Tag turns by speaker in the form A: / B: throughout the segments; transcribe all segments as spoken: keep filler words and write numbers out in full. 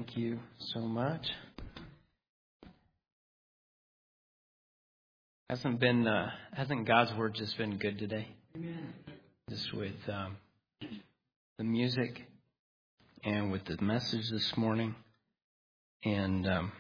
A: Thank you so much. Hasn't been uh, hasn't God's word just been good today? Amen. Just with um, the music and with the message this morning, and um,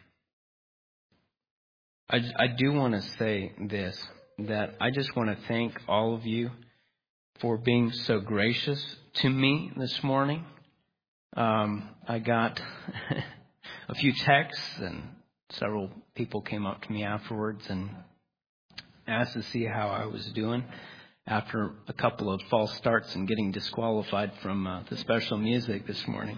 A: I I do want to say this, that I just want to thank all of you for being so gracious to me this morning. Um, I got a few texts, and several people came up to me afterwards and asked to see how I was doing after a couple of false starts and getting disqualified from uh, the special music this morning.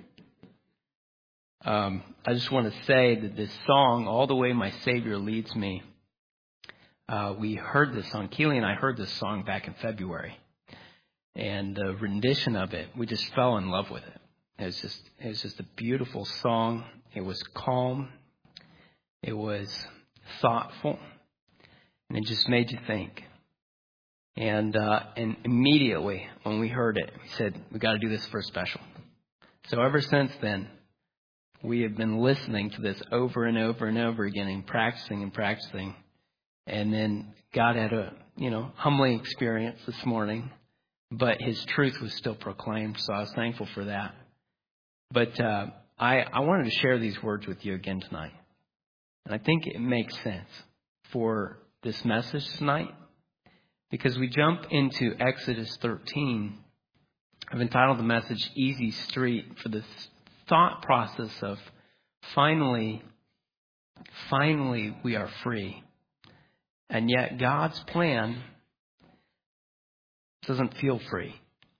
A: Um, I just want to say that this song, All the Way My Savior Leads Me, uh, we heard this song. Keely and I heard this song back in February. And the rendition of it, we just fell in love with it. It was just, it was just a beautiful song. It was calm. It was thoughtful. And it just made you think. And uh, and immediately when we heard it, we said, we got to do this for a special. So ever since then, we have been listening to this over and over and over again and practicing and practicing. And then God had a, you know, humbling experience this morning, but his truth was still proclaimed. So I was thankful for that. But uh, I, I wanted to share these words with you again tonight. And I think it makes sense for this message tonight, because we jump into Exodus thirteen. I've entitled the message Easy Street, for this thought process of finally, finally we are free. And yet God's plan doesn't feel free.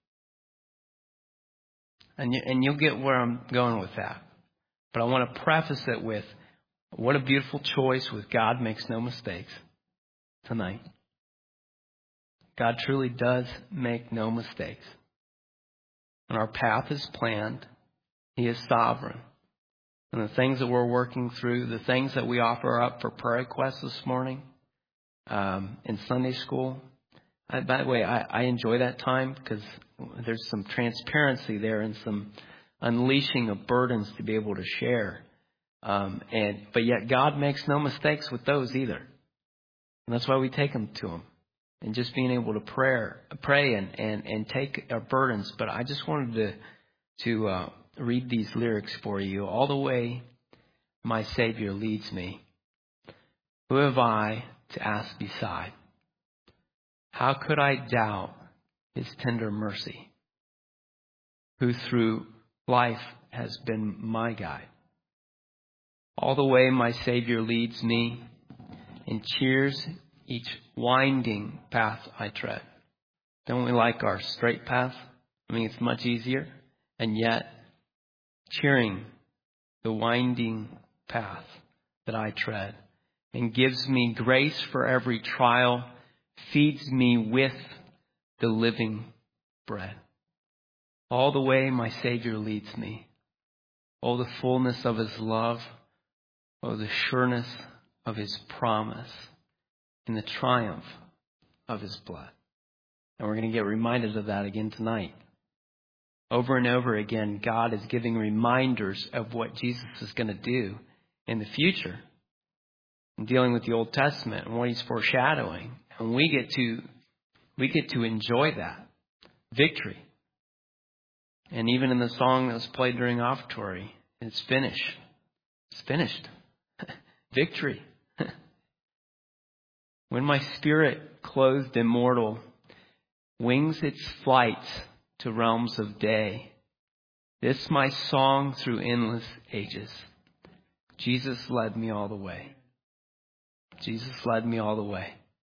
A: And, you, and you'll get where I'm going with that. But I want to preface it with, what a beautiful choice with God makes no mistakes tonight. God truly does make no mistakes. And our path is planned. He is sovereign. And the things that we're working through, the things that we offer up for prayer requests this morning, um, in Sunday school. I, by the way, I, I enjoy that time because there's some transparency there and some unleashing of burdens to be able to share. Um, and but yet God makes no mistakes with those either. And that's why we take them to him. And just being able to pray, pray and, and, and take our burdens. But I just wanted to, to uh, read these lyrics for you. All the way my Savior leads me. Who have I to ask beside? How could I doubt his tender mercy, who through life has been my guide? All the way my Savior leads me and cheers each winding path I tread. Don't we like our straight path? I mean, it's much easier. And yet, cheering the winding path that I tread, and gives me grace for every trial, feeds me with the living bread. All the way my Savior leads me. Oh, the fullness of his love. Oh, the sureness of his promise. And the triumph of his blood. And we're going to get reminded of that again tonight. Over and over again, God is giving reminders of what Jesus is going to do in the future. And dealing with the Old Testament and what he's foreshadowing. And we get to we get to enjoy that victory. And even in the song that was played during offertory, it's finished. It's finished. Victory. When my spirit, clothed immortal, wings its flight to realms of day, this my song through endless ages. Jesus led me all the way. Jesus led me all the way.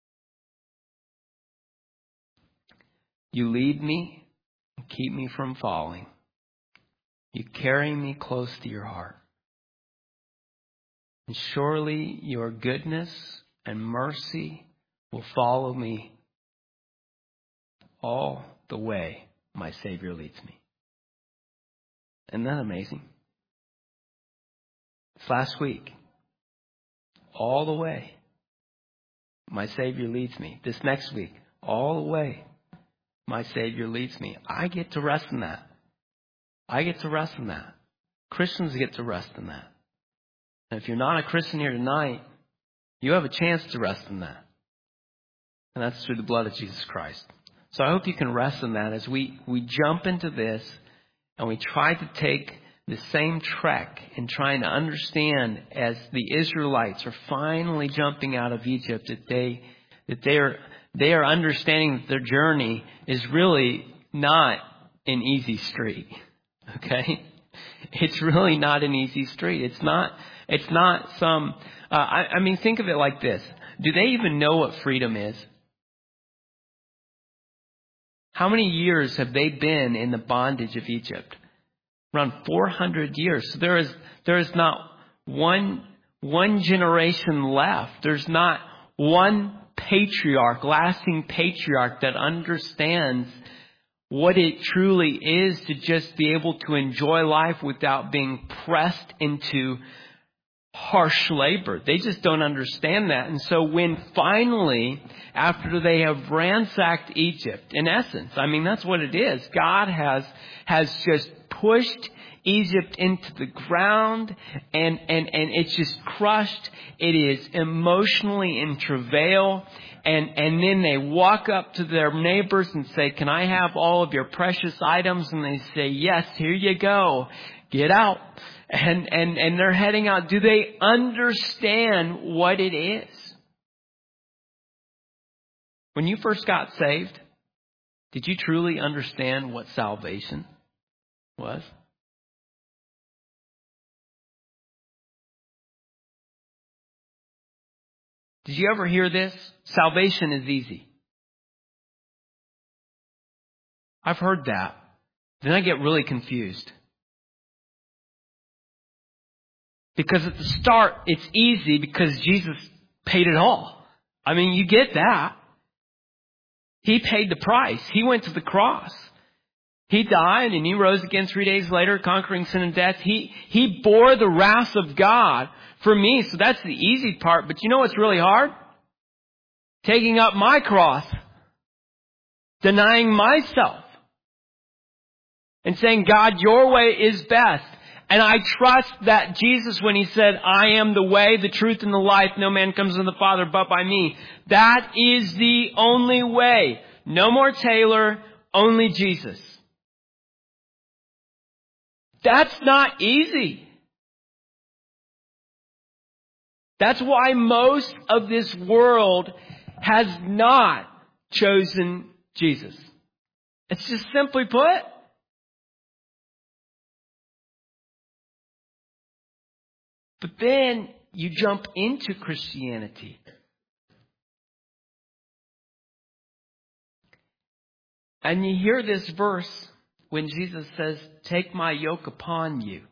A: You lead me and keep me from falling. You carry me close to your heart. And surely your goodness and mercy will follow me all the way my Savior leads me. Isn't that amazing? It's last week. All the way my Savior leads me. This next week, all the way my Savior leads me. I get to rest in that. I get to rest in that. Christians get to rest in that. And if you're not a Christian here tonight, you have a chance to rest in that. And that's through the blood of Jesus Christ. So I hope you can rest in that as we, we jump into this and we try to take the same trek in trying to understand as the Israelites are finally jumping out of Egypt that they that they are they are understanding that their journey is really not an easy street. Okay? It's really not an easy street. It's not it's not some uh, I, I mean think of it like this. Do they even know what freedom is? How many years have they been in the bondage of Egypt? Around four hundred years. So there is there is not one one generation left. There's not one patriarch, lasting patriarch that understands what it truly is to just be able to enjoy life without being pressed into harsh labor. They just don't understand that. And so when finally, after they have ransacked Egypt, in essence, I mean, that's what it is. God has, has just pushed Egypt into the ground and, and, and it's just crushed. It is emotionally in travail. And, and then they walk up to their neighbors and say, can I have all of your precious items? And they say, yes, here you go. Get out. And, and, and they're heading out. Do they understand what it is? When you first got saved, did you truly understand what salvation was? Did you ever hear this? Salvation is easy. I've heard that. Then I get really confused. Because at the start, it's easy because Jesus paid it all. I mean, you get that. He paid the price. He went to the cross. He died and he rose again three days later, conquering sin and death. He, he bore the wrath of God for me. So that's the easy part. But you know what's really hard? Taking up my cross. Denying myself. And saying, God, your way is best. And I trust that Jesus, when he said, I am the way, the truth, and the life, no man comes to the Father but by me. That is the only way. No more Taylor, only Jesus. That's not easy. That's why most of this world has not chosen Jesus. It's just simply put. But then you jump into Christianity. And you hear this verse when Jesus says, take my yoke upon you.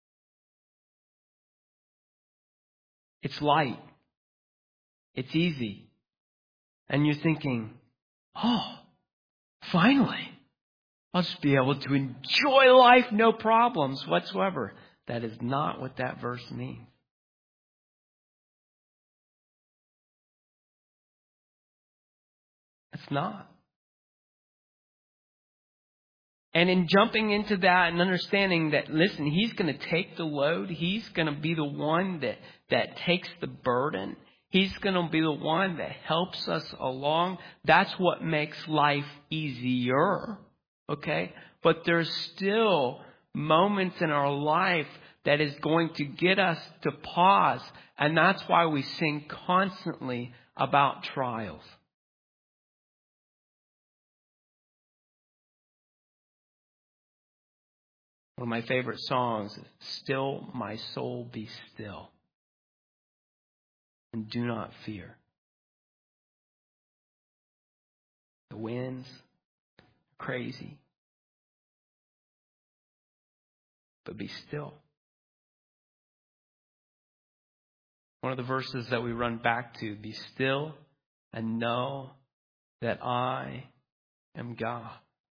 A: It's light. It's easy. And you're thinking, oh, finally, I'll just be able to enjoy life, no problems whatsoever. That is not what that verse means. It's not. And in jumping into that and understanding that, listen, he's going to take the load. He's going to be the one that, that takes the burden. He's going to be the one that helps us along. That's what makes life easier. Okay? But there's still moments in our life that is going to get us to pause. And that's why we sing constantly about trials. One of my favorite songs is, Still My Soul Be Still, and Do Not Fear. The winds are crazy, but be still. One of the verses that we run back to, be still and know that I am God.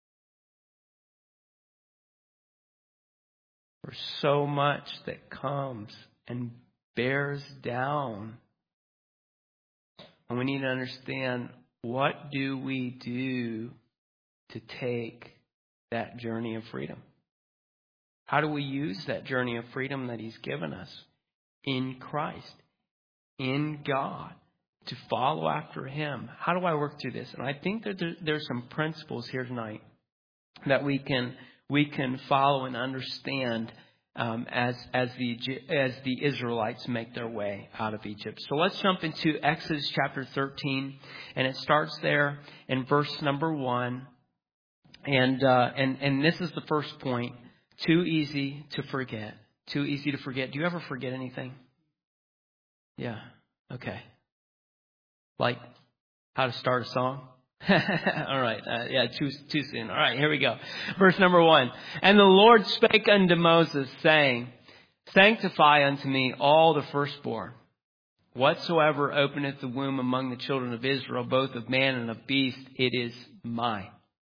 A: There's so much that comes and bears down. And we need to understand, what do we do to take that journey of freedom? How do we use that journey of freedom that He's given us? In Christ, in God, to follow after Him. How do I work through this? And I think that there, there's some principles here tonight that we can we can follow and understand um, as as the as the Israelites make their way out of Egypt. So let's jump into Exodus chapter thirteen, and it starts there in verse number one. And uh, and and this is the first point. Too easy to forget. Too easy to forget. Do you ever forget anything? Yeah. Okay. Like how to start a song? All right. Uh, yeah, too, too soon. All right, here we go. Verse number one. And the Lord spake unto Moses, saying, Sanctify unto me all the firstborn. Whatsoever openeth the womb among the children of Israel, both of man and of beast, it is mine.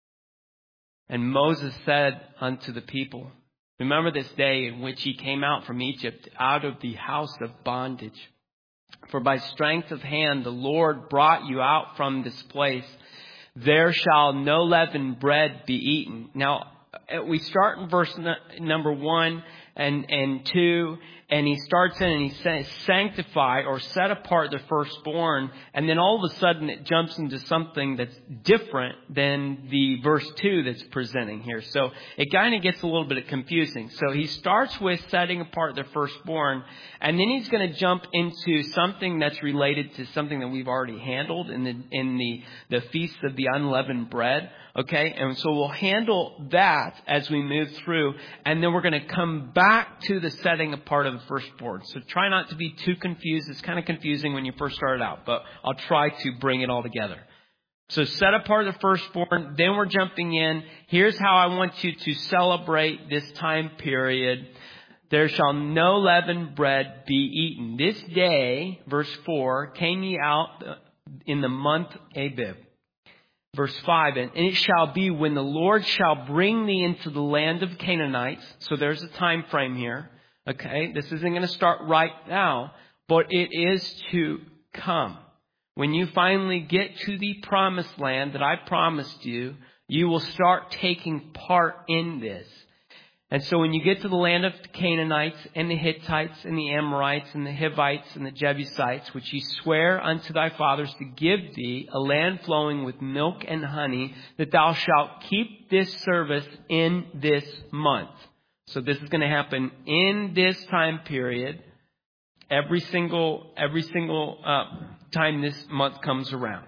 A: And Moses said unto the people, Remember this day in which ye came out from Egypt, out of the house of bondage. For by strength of hand the Lord brought you out from this place. There shall no leavened bread be eaten. Now, we start in verse number one and, and two. And he starts in and he says, sanctify or set apart the firstborn. And then all of a sudden it jumps into something that's different than the verse two that's presenting here. So it kind of gets a little bit confusing. So he starts with setting apart the firstborn. And then he's going to jump into something that's related to something that we've already handled in the, in the, the Feast of the Unleavened Bread. Okay, and so we'll handle that as we move through, and then we're going to come back to the setting apart of the firstborn. So try not to be too confused. It's kind of confusing when you first start out, but I'll try to bring it all together. So set apart the firstborn, then we're jumping in. Here's how I want you to celebrate this time period. There shall no leavened bread be eaten. This day, verse four, came ye out in the month Abib. Verse five, and it shall be when the Lord shall bring thee into the land of Canaanites. So there's a time frame here. Okay, this isn't going to start right now, but it is to come. When you finally get to the promised land that I promised you, you will start taking part in this. And so when you get to the land of the Canaanites and the Hittites and the Amorites and the Hivites and the Jebusites, which ye swear unto thy fathers to give thee, a land flowing with milk and honey, that thou shalt keep this service in this month. So this is going to happen in this time period, every single, every single uh, time this month comes around.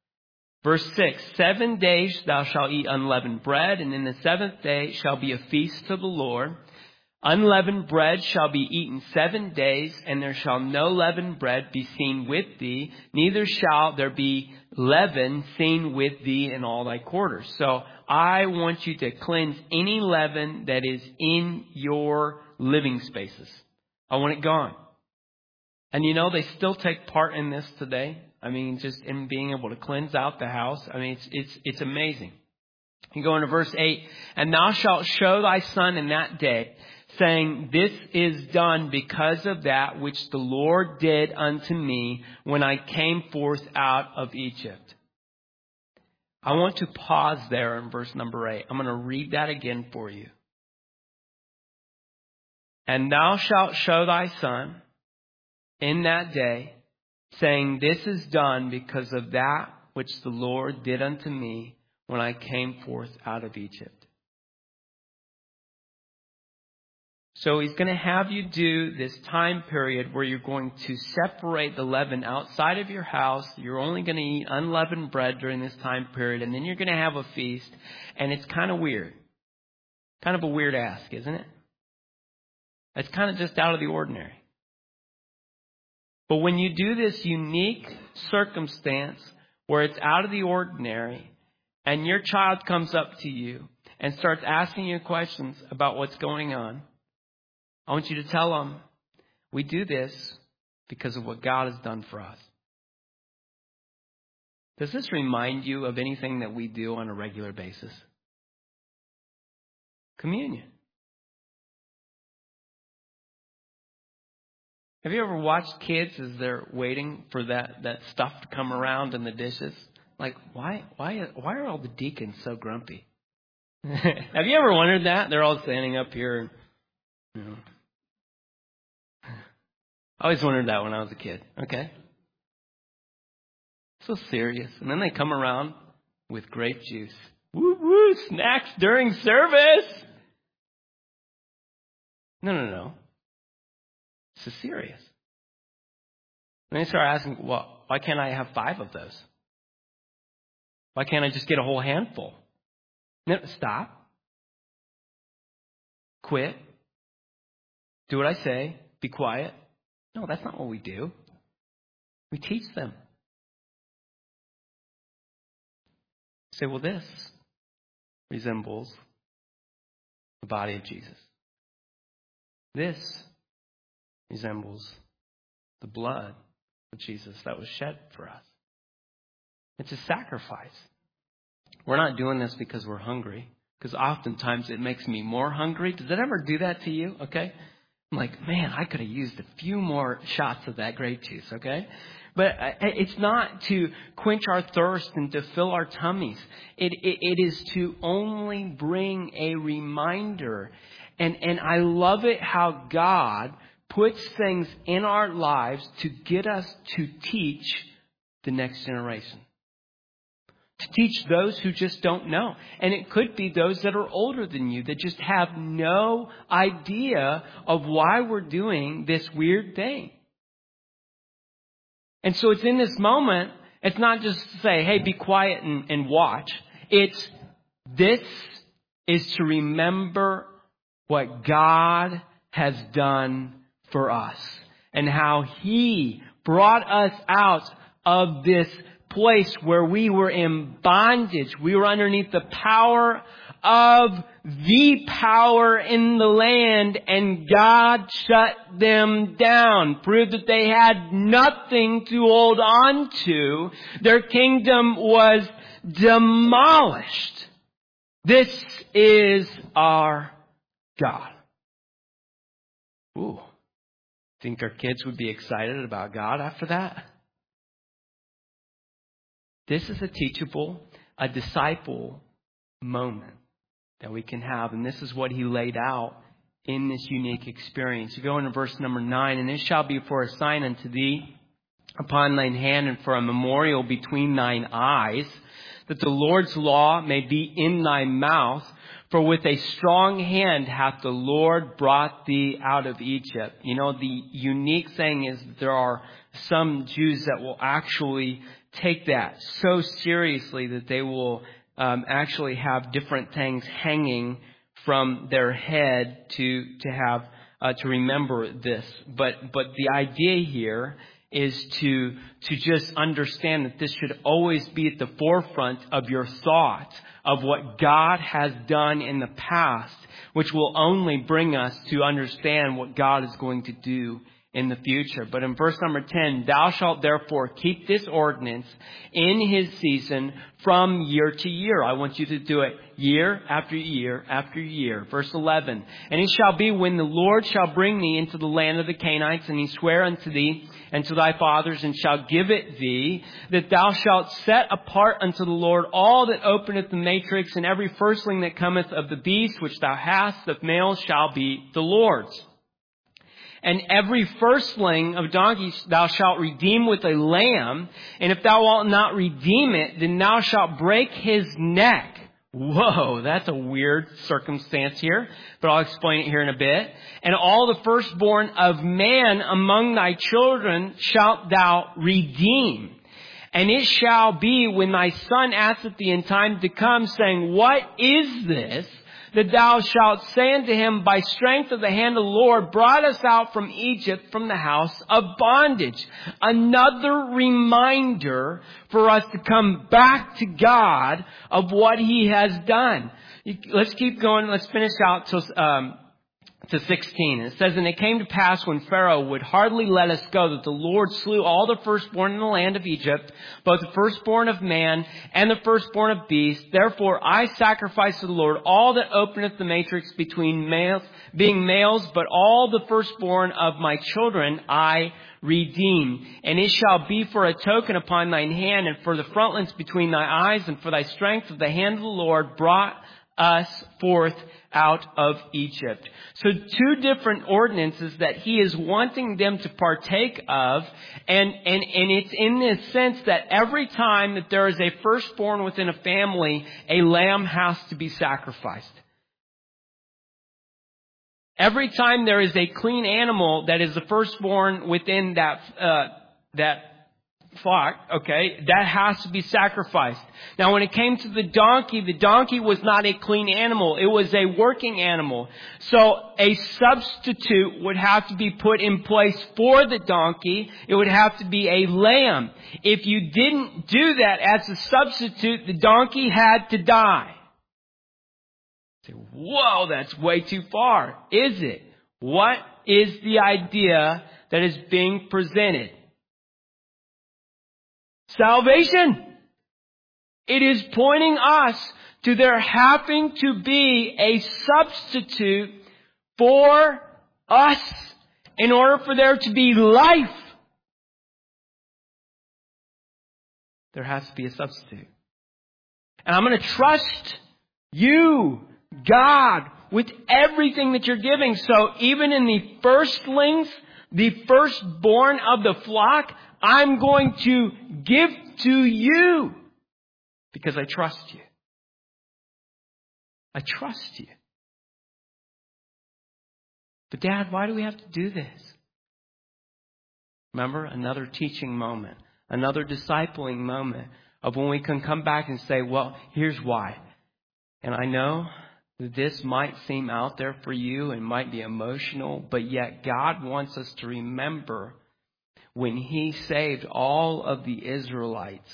A: Verse six, seven days thou shalt eat unleavened bread, and in the seventh day shall be a feast to the Lord. Unleavened bread shall be eaten seven days, and there shall no leavened bread be seen with thee, neither shall there be leaven seen with thee in all thy quarters. So I want you to cleanse any leaven that is in your living spaces. I want it gone. And you know, they still take part in this today. I mean, just in being able to cleanse out the house. I mean, it's it's it's amazing. You go into verse eight, and thou shalt show thy son in that day, saying, This is done because of that which the Lord did unto me when I came forth out of Egypt. I want to pause there in verse number eight. I'm going to read that again for you. And thou shalt show thy son in that day, saying, This is done because of that which the Lord did unto me when I came forth out of Egypt. So he's going to have you do this time period where you're going to separate the leaven outside of your house. You're only going to eat unleavened bread during this time period, and then you're going to have a feast. And it's kind of weird. Kind of a weird ask, isn't it? It's kind of just out of the ordinary. But when you do this unique circumstance where it's out of the ordinary and your child comes up to you and starts asking you questions about what's going on, I want you to tell them, we do this because of what God has done for us. Does this remind you of anything that we do on a regular basis? Communion. Have you ever watched kids as they're waiting for that, that stuff to come around in the dishes? Like, why why why are all the deacons so grumpy? Have you ever wondered that? They're all standing up here. You know? I always wondered that when I was a kid. Okay? So serious. And then they come around with grape juice. Woo woo, snacks during service. No, no, no. This is serious. And they start asking, well, why can't I have five of those? Why can't I just get a whole handful? No, stop. Quit. Do what I say. Be quiet. No, that's not what we do. We teach them. Say, well, this resembles the body of Jesus. This resembles the blood of Jesus that was shed for us. It's a sacrifice. We're not doing this because we're hungry, because oftentimes it makes me more hungry. Does that ever do that to you? Okay. I'm like, man, I could have used a few more shots of that grape juice. Okay. But it's not to quench our thirst and to fill our tummies. It, it, it is to only bring a reminder. And, and I love it how God puts things in our lives to get us to teach the next generation. To teach those who just don't know. And it could be those that are older than you that just have no idea of why we're doing this weird thing. And so it's in this moment, it's not just to say, hey, be quiet and, and watch. It's, this is to remember what God has done for us and how He brought us out of this place where we were in bondage. We were underneath the power of the power in the land, and God shut them down, proved that they had nothing to hold on to. Their kingdom was demolished. This is our God. Ooh. Think our kids would be excited about God after that? This is a teachable, a disciple moment that we can have. And this is what He laid out in this unique experience. You go into verse number nine. And it shall be for a sign unto thee upon thine hand and for a memorial between thine eyes, that the Lord's law may be in thy mouth. For with a strong hand hath the Lord brought thee out of Egypt. You know, the unique thing is that there are some Jews that will actually take that so seriously that they will um, actually have different things hanging from their head to to have uh, to remember this. But but the idea here is to to just understand that this should always be at the forefront of your thought of what God has done in the past, which will only bring us to understand what God is going to do in the future. But in verse number ten, thou shalt therefore keep this ordinance in his season from year to year. I want you to do it year after year after year. Verse eleven, and it shall be when the Lord shall bring thee into the land of the Canaanites, and he swear unto thee and to thy fathers, and shall give it thee, that thou shalt set apart unto the Lord all that openeth the matrix, and every firstling that cometh of the beast which thou hast, the male shall be the Lord's. And every firstling of donkeys thou shalt redeem with a lamb. And if thou wilt not redeem it, then thou shalt break his neck. Whoa, that's a weird circumstance here, but I'll explain it here in a bit. And all the firstborn of man among thy children shalt thou redeem. And it shall be when thy son asketh thee in time to come, saying, what is this? That thou shalt say unto him, by strength of the hand of the Lord brought us out from Egypt, from the house of bondage. Another reminder for us to come back to God of what he has done. Let's keep going. Let's finish out till, um, to sixteen. It says, and it came to pass when Pharaoh would hardly let us go, that the Lord slew all the firstborn in the land of Egypt, both the firstborn of man and the firstborn of beast. Therefore I sacrifice to the Lord all that openeth the matrix between males, being males, but all the firstborn of my children I redeem. And it shall be for a token upon thine hand, and for the frontlets between thy eyes, and for thy strength of the hand of the Lord brought us forth out of Egypt. So two different ordinances that he is wanting them to partake of. And, and, and it's in this sense that every time that there is a firstborn within a family, a lamb has to be sacrificed. Every time there is a clean animal that is the firstborn within that, uh, that flock, okay, that has to be sacrificed. Now, when it came to the donkey, the donkey was not a clean animal. It was a working animal. So a substitute would have to be put in place for the donkey. It would have to be a lamb. If you didn't do that as a substitute, the donkey had to die. Say, whoa, that's way too far. Is it? What is the idea that is being presented? Salvation. It is pointing us to there having to be a substitute for us in order for there to be life. There has to be a substitute. And I'm going to trust you, God, with everything that you're giving. So even in the firstlings, the firstborn of the flock, I'm going to give to you because I trust you. I trust you. But Dad, why do we have to do this? Remember, another teaching moment, another discipling moment of when we can come back and say, well, here's why. And I know that this might seem out there for you and might be emotional, but yet God wants us to remember when He saved all of the Israelites,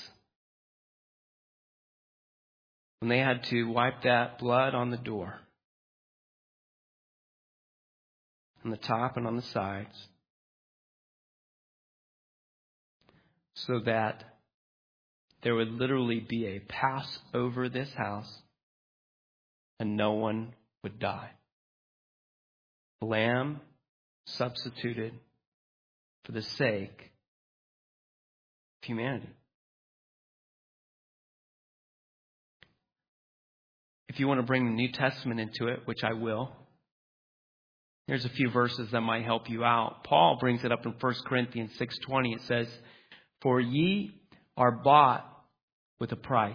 A: when they had to wipe that blood on the door, on the top and on the sides, so that there would literally be a pass over this house and no one would die. A lamb substituted for the sake of humanity. If you want to bring the New Testament into it, which I will, here's a few verses that might help you out. Paul brings it up in First Corinthians six twenty. It says, "For ye are bought with a price."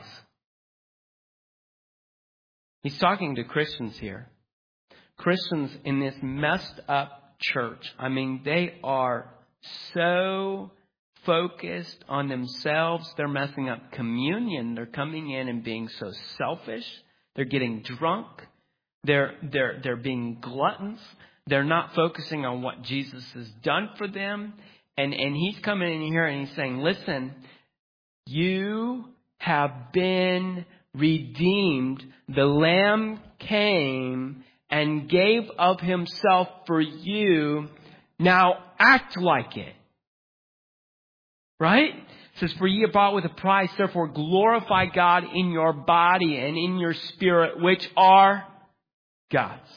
A: He's talking to Christians here. Christians in this messed up church. I mean, they are so focused on themselves. They're messing up communion. They're coming in and being so selfish. They're getting drunk. They're, they're, they're being gluttons. They're not focusing on what Jesus has done for them. And, and he's coming in here and he's saying, listen, you have been redeemed. The Lamb came and gave of Himself for you. Now act like it. Right? It says, "For ye are bought with a price, therefore glorify God in your body and in your spirit, which are God's."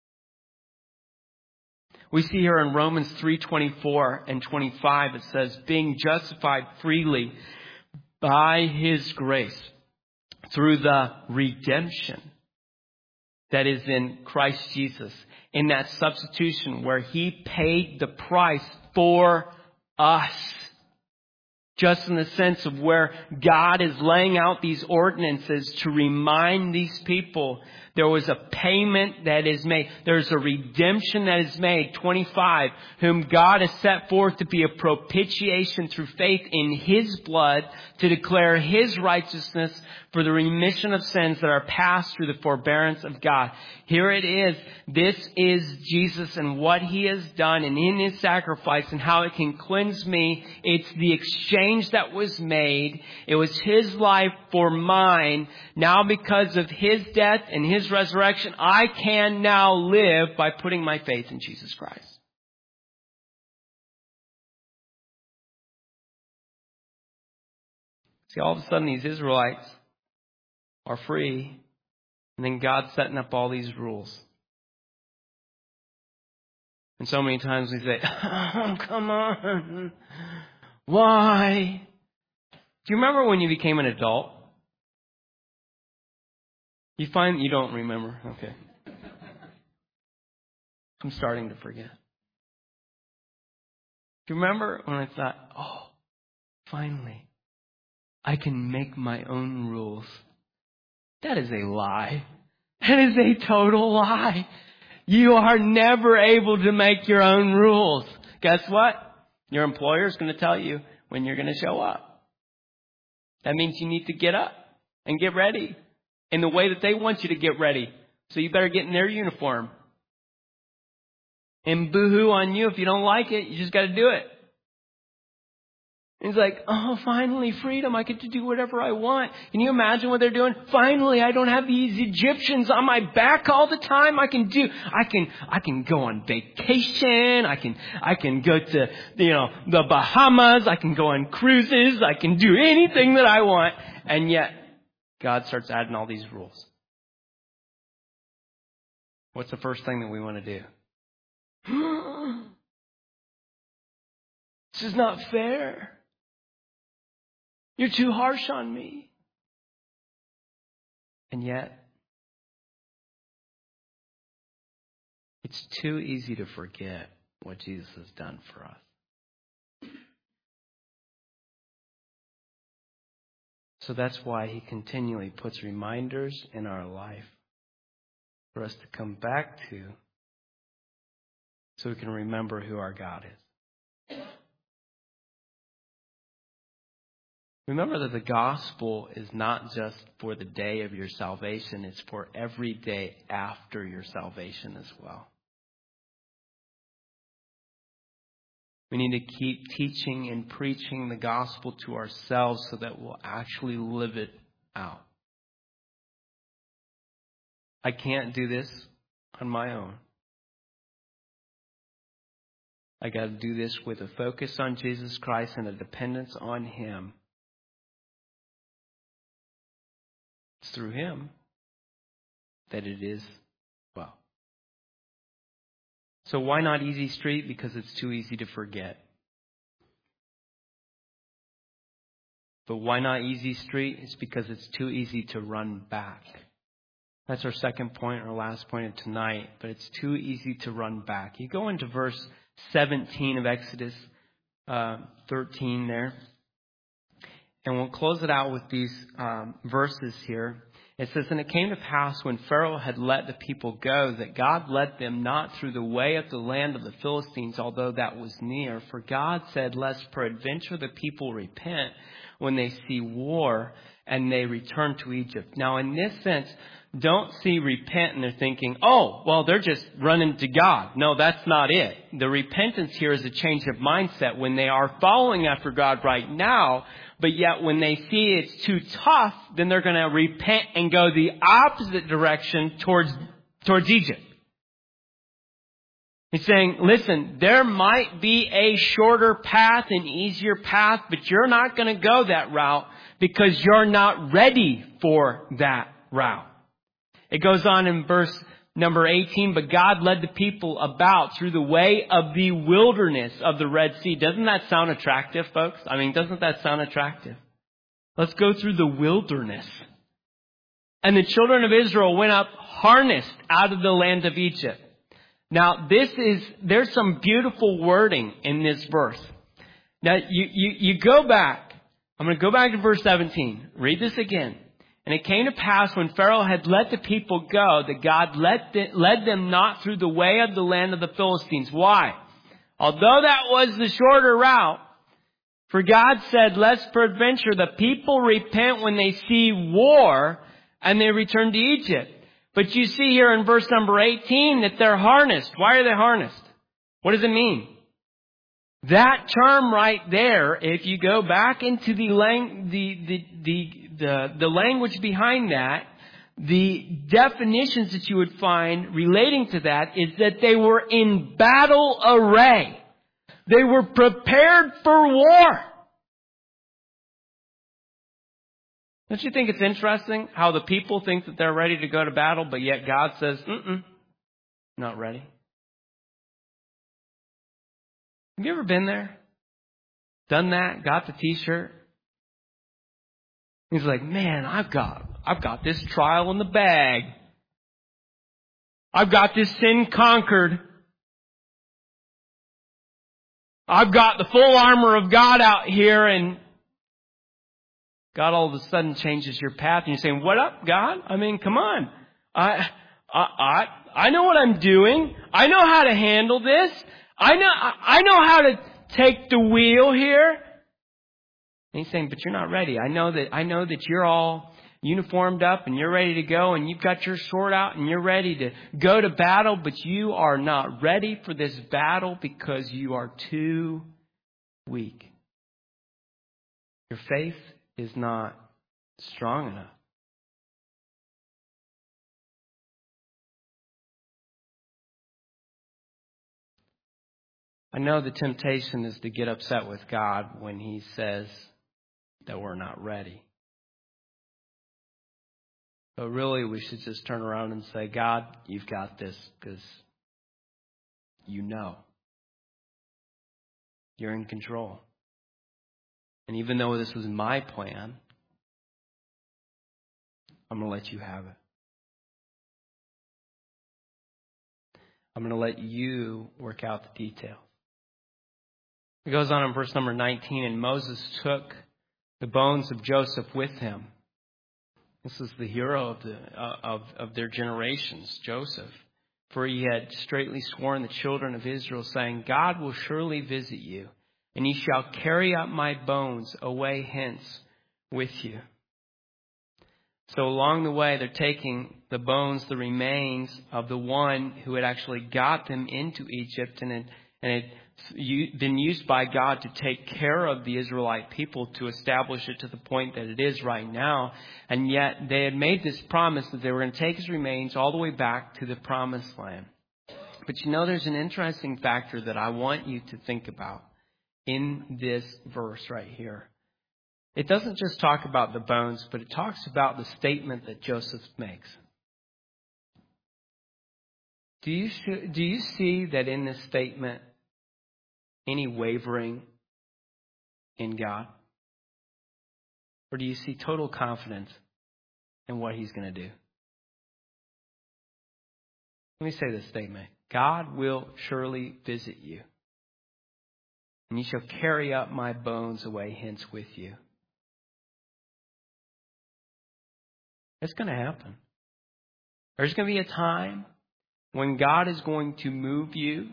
A: We see here in Romans three twenty-four and twenty-five, it says, "Being justified freely by His grace through the redemption that is in Christ Jesus," in that substitution where He paid the price for us. Just in the sense of where God is laying out these ordinances to remind these people there was a payment that is made. There's a redemption that is made. twenty-five, whom God has set forth to be a propitiation through faith in His blood to declare His righteousness for the remission of sins that are passed through the forbearance of God. Here it is. This is Jesus and what He has done and in His sacrifice and how it can cleanse me. It's the exchange that was made. It was His life for mine. Now because of His death and His resurrection, I can now live by putting my faith in Jesus Christ. See, all of a sudden these Israelites are free, and then God's setting up all these rules. And so many times we say, "Oh, come on. Why?" Do you remember when you became an adult? You find you don't remember. Okay. I'm starting to forget. Do you remember when I thought, oh, finally, I can make my own rules? That is a lie. That is a total lie. You are never able to make your own rules. Guess what? Your employer is going to tell you when you're going to show up. That means you need to get up and get ready in the way that they want you to get ready. So you better get in their uniform. And boo-hoo on you if you don't like it. You just got to do it. And he's like, oh, finally, freedom. I get to do whatever I want. Can you imagine what they're doing? Finally, I don't have these Egyptians on my back all the time. I can do, I can, I can go on vacation. I can, I can go to, you know, the Bahamas. I can go on cruises. I can do anything that I want. And yet, God starts adding all these rules. What's the first thing that we want to do? This is not fair. You're too harsh on me. And yet, it's too easy to forget what Jesus has done for us. So that's why he continually puts reminders in our life for us to come back to so we can remember who our God is. Remember that the gospel is not just for the day of your salvation. It's for every day after your salvation as well. We need to keep teaching and preaching the gospel to ourselves so that we'll actually live it out. I can't do this on my own. I got to do this with a focus on Jesus Christ and a dependence on Him. It's through Him that it is well. So why not Easy Street? Because it's too easy to forget. But why not Easy Street? It's because it's too easy to run back. That's our second point, our last point of tonight. But it's too easy to run back. You go into verse seventeen of Exodus uh, thirteen there. And we'll close it out with these um, verses here. It says, and it came to pass when Pharaoh had let the people go, that God led them not through the way of the land of the Philistines, although that was near. For God said, lest peradventure the people repent when they see war and they return to Egypt. Now, in this sense, don't see repent and they're thinking, oh, well, they're just running to God. No, that's not it. The repentance here is a change of mindset when they are following after God right now. But yet when they see it's too tough, then they're going to repent and go the opposite direction towards, towards Egypt. He's saying, listen, there might be a shorter path, an easier path, but you're not going to go that route because you're not ready for that route. It goes on in verse number eighteen, but God led the people about through the way of the wilderness of the Red Sea. Doesn't that sound attractive, folks? I mean, doesn't that sound attractive? Let's go through the wilderness. And the children of Israel went up harnessed out of the land of Egypt. Now, this is, there's some beautiful wording in this verse. Now, you, you, you go back. I'm going to go back to verse seventeen. Read this again. And it came to pass when Pharaoh had let the people go, that God led them, led them not through the way of the land of the Philistines. Why? Although that was the shorter route, for God said, lest peradventure the people repent when they see war and they return to Egypt. But you see here in verse number eighteen that they're harnessed. Why are they harnessed? What does it mean? That term right there, if you go back into the lang- the, the, the, the, the language behind that, the definitions that you would find relating to that is that they were in battle array. They were prepared for war. Don't you think it's interesting how the people think that they're ready to go to battle, but yet God says, mm-mm, not ready. Have you ever been there? Done that? Got the t-shirt? He's like, man, I've got, I've got this trial in the bag. I've got this sin conquered. I've got the full armor of God out here, and God all of a sudden changes your path, and you're saying, "What up, God? I mean, come on. I, I, I, I know what I'm doing. I know how to handle this. I know, I know how to take the wheel here." And he's saying, "But you're not ready. I know that. I know that you're all uniformed up and you're ready to go, and you've got your sword out and you're ready to go to battle, but you are not ready for this battle because you are too weak. Your faith is not strong enough." I know the temptation is to get upset with God when He says that we're not ready. But really, we should just turn around and say, "God, you've got this because you know. You're in control. And even though this was my plan, I'm going to let you have it. I'm going to let you work out the details." It goes on in verse number nineteen, "And Moses took the bones of Joseph with him." This is the hero of, the, uh, of, of their generations, Joseph. "For he had straitly sworn the children of Israel, saying, God will surely visit you, and ye shall carry up my bones away hence with you." So along the way, they're taking the bones, the remains of the one who had actually got them into Egypt, and it, and it been used by God to take care of the Israelite people to establish it to the point that it is right now. And yet they had made this promise that they were going to take his remains all the way back to the promised land. But you know, there's an interesting factor that I want you to think about in this verse right here. It doesn't just talk about the bones, but it talks about the statement that Joseph makes. Do you, do you see that in this statement any wavering in God? Or do you see total confidence in what he's going to do? Let me say this statement. God will surely visit you, and you shall carry up my bones away hence with you. It's going to happen. There's going to be a time when God is going to move you.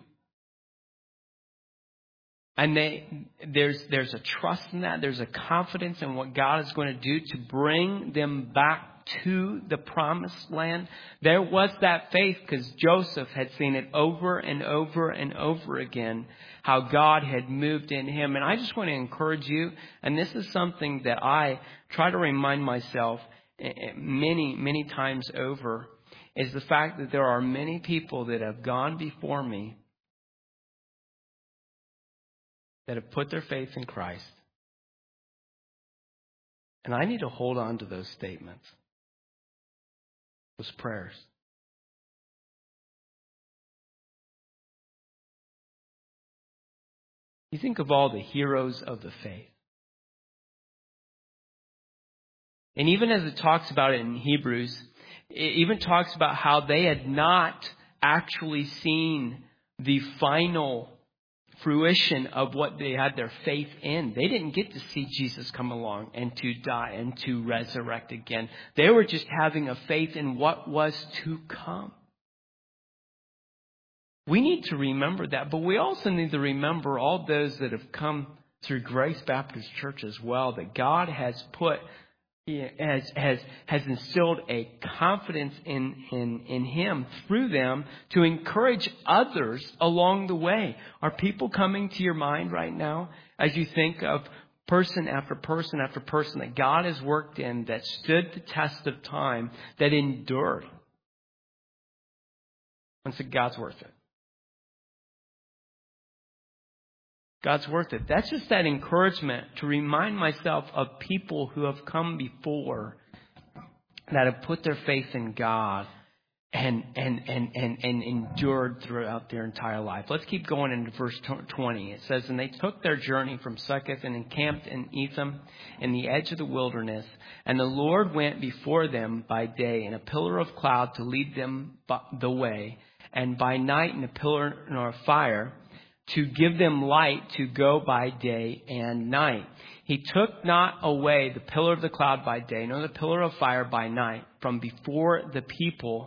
A: And they, there's, there's a trust in that. There's a confidence in what God is going to do to bring them back to the promised land. There was that faith because Joseph had seen it over and over and over again, how God had moved in him. And I just want to encourage you, and this is something that I try to remind myself many, many times over, is the fact that there are many people that have gone before me that have put their faith in Christ. And I need to hold on to those statements, those prayers. You think of all the heroes of the faith. And even as it talks about it in Hebrews, it even talks about how they had not actually seen the final fruition of what they had their faith in. They didn't get to see Jesus come along and to die and to resurrect again. They were just having a faith in what was to come. We need to remember that, but we also need to remember all those that have come through Grace Baptist Church as well, that God has put Has, has, has instilled a confidence in, in, in him through them to encourage others along the way. Are people coming to your mind right now as you think of person after person after person that God has worked in, that stood the test of time, that endured? And said, God's worth it. God's worth it. That's just that encouragement to remind myself of people who have come before that have put their faith in God and, and, and, and, and endured throughout their entire life. Let's keep going into verse twenty. It says, and they took their journey from Succoth and encamped in Etham in the edge of the wilderness. And the Lord went before them by day in a pillar of cloud to lead them the way, and by night in a pillar of fire to give them light to go by day and night. He took not away the pillar of the cloud by day, nor the pillar of fire by night from before the people.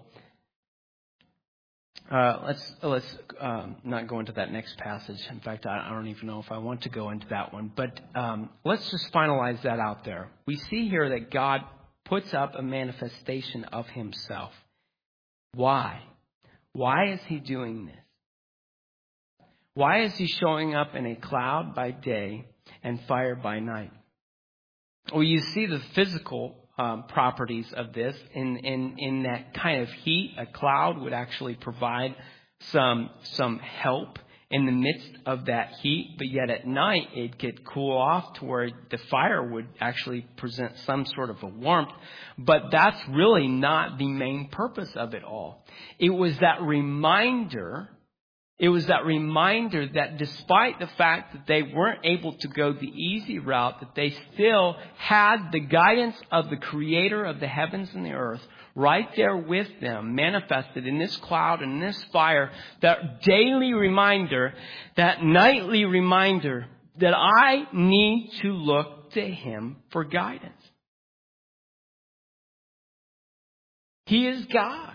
A: Uh, let's let's um, not go into that next passage. In fact, I, I don't even know if I want to go into that one. But um, let's just finalize that out there. We see here that God puts up a manifestation of himself. Why? Why is he doing this? Why is he showing up in a cloud by day and fire by night? Well, you see the physical um, properties of this in, in, in that kind of heat. A cloud would actually provide some, some help in the midst of that heat, but yet at night it could cool off to where the fire would actually present some sort of a warmth. But that's really not the main purpose of it all. It was that reminder It was that reminder that despite the fact that they weren't able to go the easy route, that they still had the guidance of the Creator of the heavens and the earth right there with them, manifested in this cloud and in this fire, that daily reminder, that nightly reminder that I need to look to him for guidance. He is God.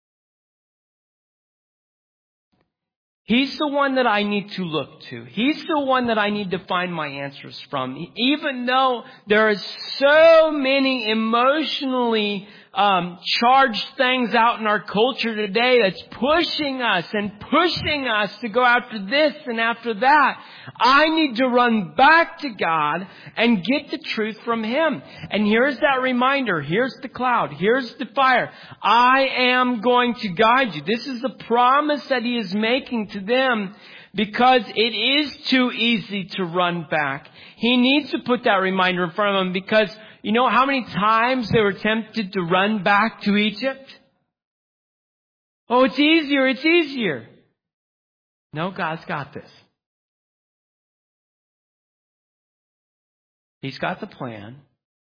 A: He's the one that I need to look to. He's the one that I need to find my answers from. Even though there are so many emotionally um, charged things out in our culture today that's pushing us and pushing us to go after this and after that, I need to run back to God and get the truth from him. And here's that reminder. Here's the cloud. Here's the fire. I am going to guide you. This is the promise that he is making to them, because it is too easy to run back. He needs to put that reminder in front of them, because you know how many times they were tempted to run back to Egypt? Oh, it's easier, it's easier. No, God's got this. He's got the plan.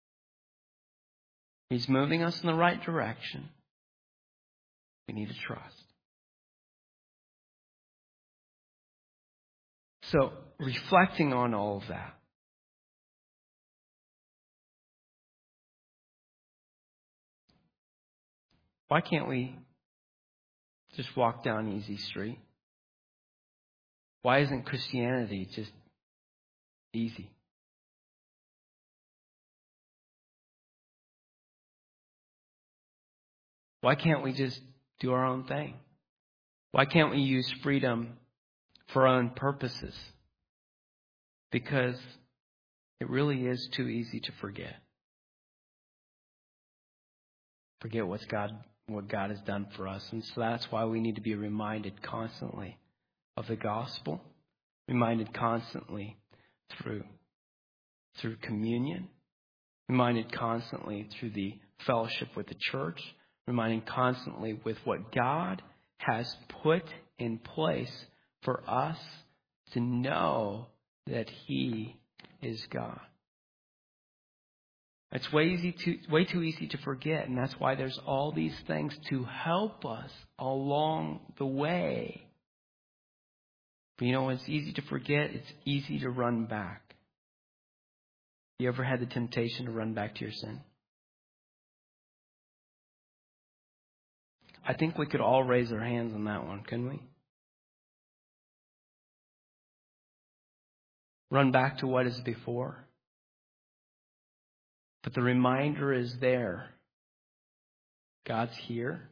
A: He's moving us in the right direction. We need to trust. So, reflecting on all of that, why can't we just walk down easy street? Why isn't Christianity just easy? Why can't we just do our own thing? Why can't we use freedom for our own purposes? Because it really is too easy to forget. Forget what's God, what God has done for us. And so that's why we need to be reminded constantly of the gospel, reminded constantly through, through communion, reminded constantly through the fellowship with the church, reminded constantly with what God has put in place for us to know that he is God. It's way easy to, way too easy to forget, and that's why there's all these things to help us along the way. But you know, it's easy to forget. It's easy to run back. You ever had the temptation to run back to your sin? I think we could all raise our hands on that one, couldn't we? Run back to what is before. But the reminder is there. God's here.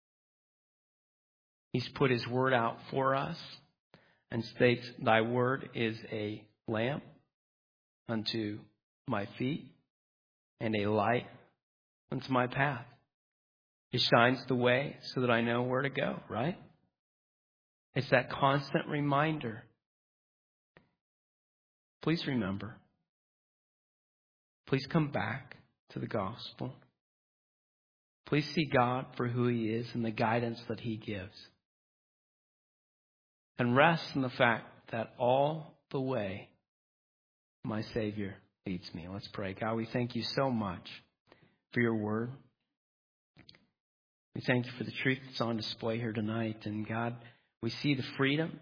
A: He's put his word out for us and states, thy word is a lamp unto my feet and a light unto my path. It shines the way so that I know where to go, right? It's that constant reminder. Please remember. Please come back to the gospel. Please see God for who He is and the guidance that He gives. And rest in the fact that all the way my Savior leads me. Let's pray. God, we thank you so much for your word. We thank you for the truth that's on display here tonight. And God, we see the freedom.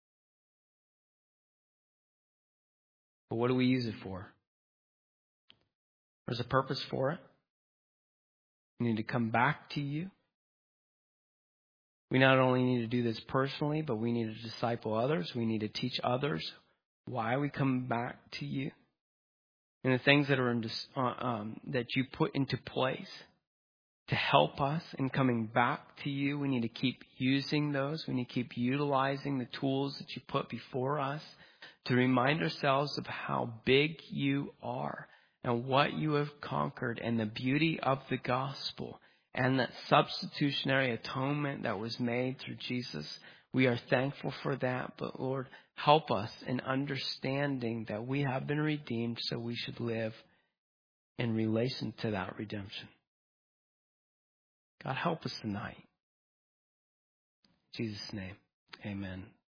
A: But what do we use it for? There's a purpose for it. We need to come back to you. We not only need to do this personally, but we need to disciple others. We need to teach others why we come back to you. And the things that are in, uh, um, that you put into place to help us in coming back to you. We need to keep using those. We need to keep utilizing the tools that you put before us to remind ourselves of how big you are and what you have conquered and the beauty of the gospel and that substitutionary atonement that was made through Jesus. We are thankful for that. But Lord, help us in understanding that we have been redeemed, so we should live in relation to that redemption. God, help us tonight. In Jesus' name, amen.